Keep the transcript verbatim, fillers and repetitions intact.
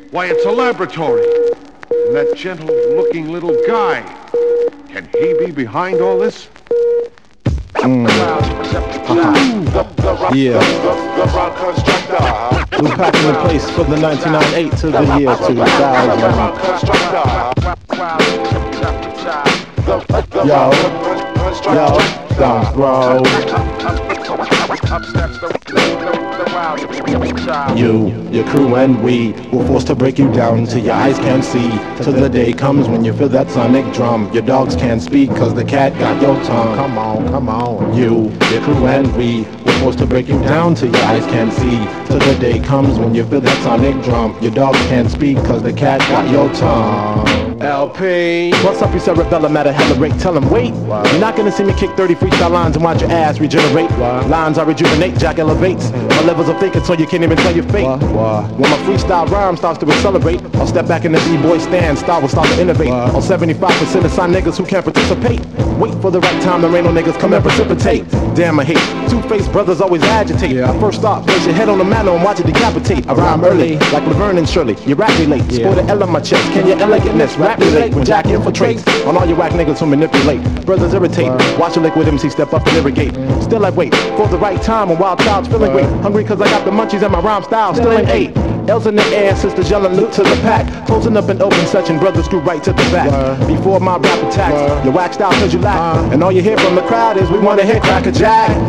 Why, it's a laboratory. And that gentle-looking little guy, can he be behind all this? Mm. Yeah. We're packing the place for the nineteen ninety-eight to the year two thousand. Yo, yo, don't throw. You, your crew and we were forced to break you down till your eyes can't see. Till the day comes when you feel that sonic drum. Your dogs can't speak cause the cat got your tongue. Come on, come on. You, your crew and we were forced to break you down till your eyes can't see. Till the day comes when you feel that sonic drum. Your dogs can't speak cause the cat got your tongue. L P, what's up, you cerebellum at a hella rate? Tell him wait. Wow. You're not gonna see me kick thirty freestyle lines and watch your ass regenerate. Wow. Lines I rejuvenate, Jack elevates. Mm. My levels of thinking so you can't even tell your fate. Wow. Wow. When my freestyle rhyme starts to accelerate, I'll step back in the B-boy stand, style will start to innovate. Wow. All seventy-five percent of sign niggas who can't participate. Wait for the right time, the rain on niggas come and precipitate. Damn, I hate two-faced brothers always agitate. Yeah. First off, place your head on the mantle and watch it decapitate. I rhyme early, like Laverne and Shirley. You rap relate, yeah. Sport an L on my chest. Can your elegantness rap relate when Jack infiltrates on all your whack niggas who manipulate? Brothers irritate, wow. Watch a liquid M C step up and irrigate. Mm. Still I wait for the right time when wild child's feeling wow. great. Hungry cause I got the munchies and my rhyme style still ain't eight. L's in the air, sisters yelling loot to the pack. Closing up an open session, brothers screw right to the back. Wow. Before my rap attacks, wow. You waxed out cause you lack. Wow. And all you hear from the crowd is we wanna hear Cracker Jack.